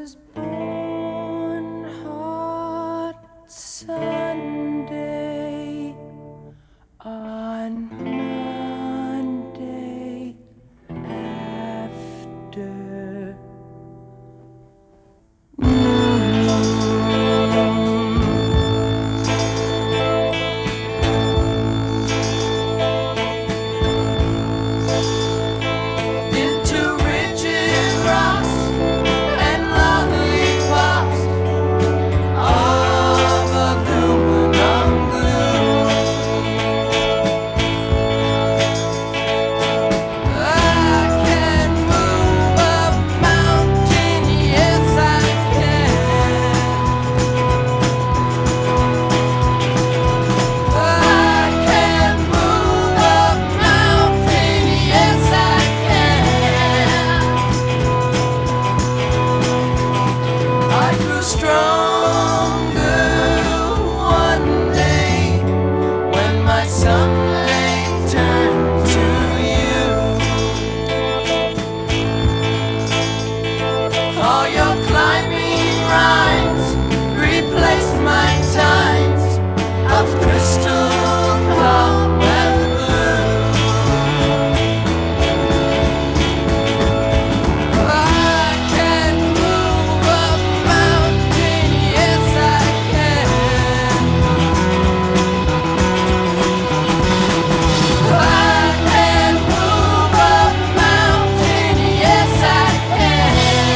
was born hot Sunday on Monday after all your climbing rhymes replaced my times of crystal calm and blue. I can move a mountain, yes I can. I can move a mountain, yes I can.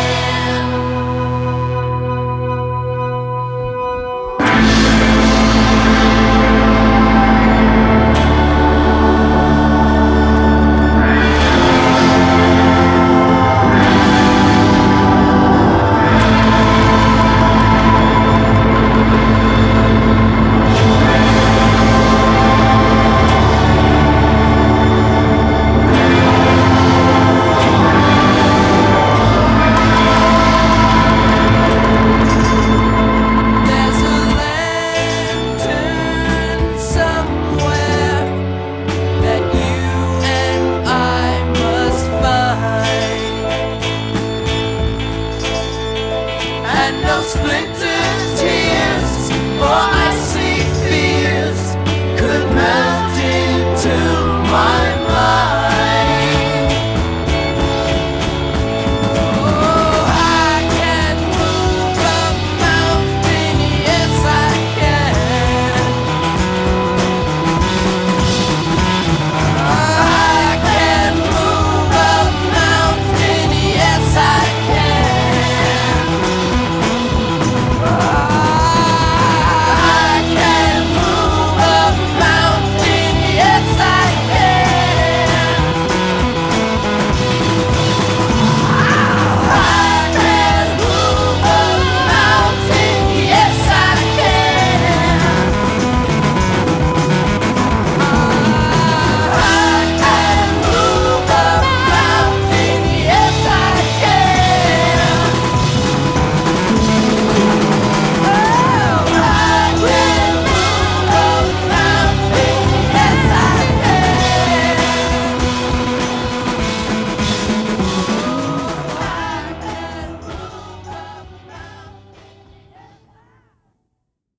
And no splintered tears or icy fears could melt